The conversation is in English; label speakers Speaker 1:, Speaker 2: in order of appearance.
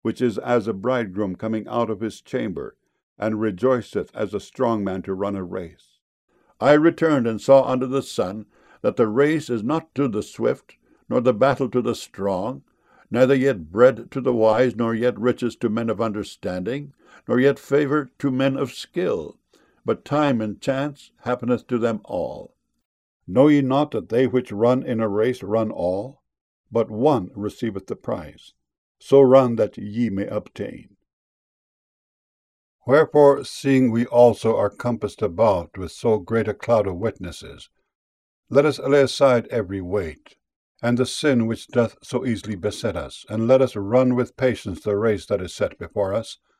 Speaker 1: which is as a bridegroom coming out of his chamber, and rejoiceth as a strong man to run a race. I returned and saw under the sun that the race is not to the swift, nor the battle to the strong, neither yet bread to the wise, nor yet riches to men of understanding, nor yet favour to men of skill, but time and chance happeneth to them all. Know ye not that they which run in a race run all, but one receiveth the prize? So run that ye may obtain. Wherefore, seeing we also are compassed about with so great a cloud of witnesses, let us lay aside every weight, and the sin which doth so easily beset us, and let us run with patience the race that is set before us,